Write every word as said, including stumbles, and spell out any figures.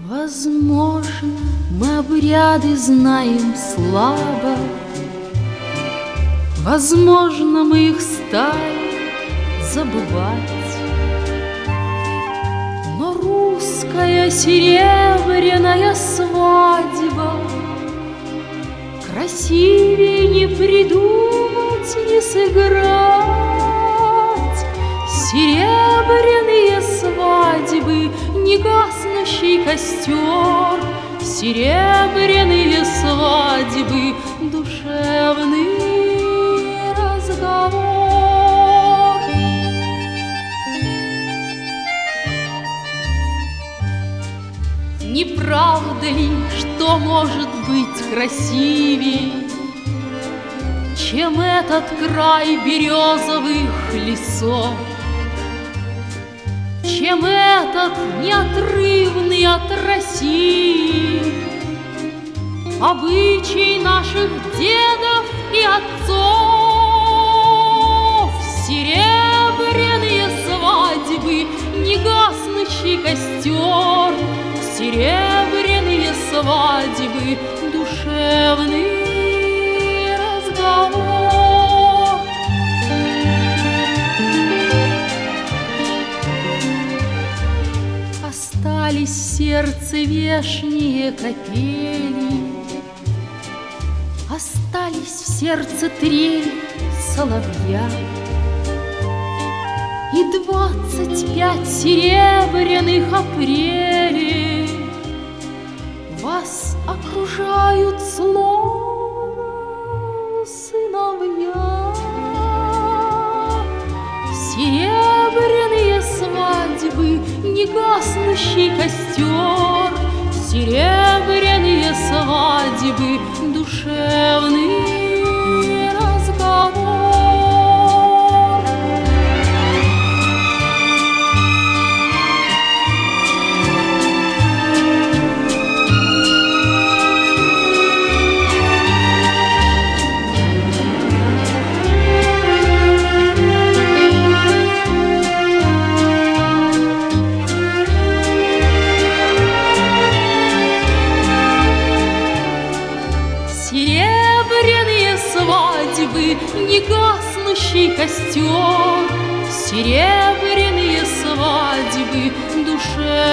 Возможно, мы обряды знаем слабо, возможно, мы их стали забывать, но русская серебряная свадьба красивее не придумать, не сыграть. Серебряные свадьбы, не гаснущий костер, серебряные свадьбы, душевный разговор. Не правда ли, что может быть красивей, чем этот край березовых лесов, чем этот неотрывный от России обычай наших дедов и отцов? Серебряные свадьбы, не гаснущий костер, серебряные свадьбы, душевный разговор. Остались в сердце вешние капели, остались в сердце трель соловья и двадцать пять серебряных апрелей. Вас окружают словно сыновья. Серебряные свадьбы, не гаснущий костер, серебряные свадьбы, душевный разговор. Серебряные свадьбы, не гаснущий костер, серебряные свадьбы, душе